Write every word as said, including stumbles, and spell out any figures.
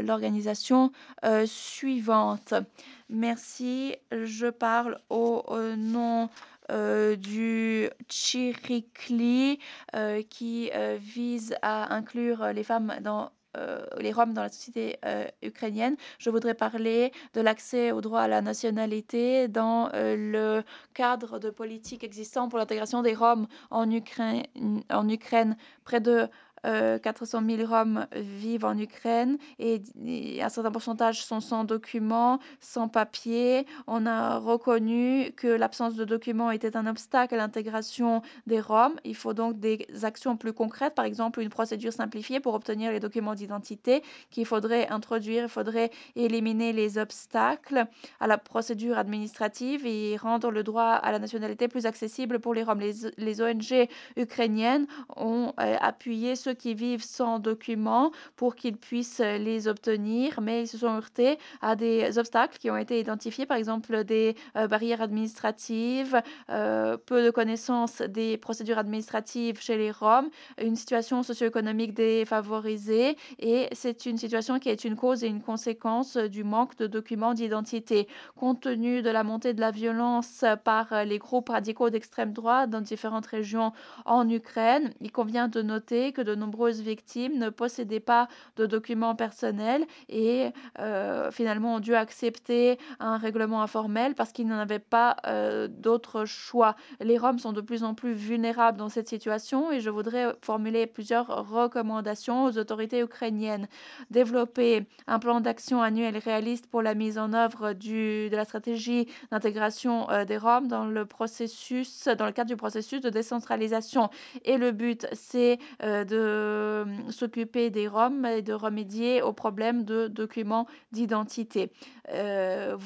l'organisation euh, suivante. Merci, je parle au, au nom euh, du Tchirikli euh, qui euh, vise à inclure les femmes dans euh, les Roms dans la société euh, ukrainienne. Je voudrais parler de l'accès au droit à la nationalité dans euh, le cadre de politique existant pour l'intégration des Roms en Ukraine. En Ukraine, près de euh, quatre cent mille Roms vivent en Ukraine et, et un certain pourcentage sont sans documents, sans papier. On a reconnu que l'absence de documents était un obstacle à l'intégration des Roms. Il faut donc des actions plus concrètes, par exemple une procédure simplifiée pour obtenir les documents d'identité qu'il faudrait introduire. Il faudrait éliminer les obstacles à la procédure administrative et rendre le droit à la nationalité plus accessible pour les Roms. Les, les O N G ukrainiennes ont euh, appuyé ceux qui vivent sans documents pour qu'ils puissent les obtenir, mais ils se sont heurtés à des obstacles qui ont été identifiés, par exemple des euh, barrières administratives, euh, peu de connaissances des procédures administratives chez les Roms, une situation socio-économique défavorisée, et c'est une situation qui est une cause et une conséquence du manque de documents d'identité. Compte tenu de la montée de la violence par les groupes radicaux d'extrême droite dans différentes régions en Ukraine, il convient de noter que de nombreuses victimes ne possédaient pas de documents personnels et euh, finalement ont dû accepter un règlement informel parce qu'ils n'en avaient pas euh, d'autre choix. Les Roms sont de plus en plus vulnérables dans cette situation et je voudrais formuler plusieurs recommandations aux autorités ukrainiennes. Développer un plan d'action annuel réaliste pour la mise en œuvre du, de la stratégie d'intégration euh, des Roms dans le processus, dans le cadre du processus de décentralisation. Et le but, c'est euh, de euh, s'occuper des Roms et de remédier aux problèmes de documents d'identité. Euh,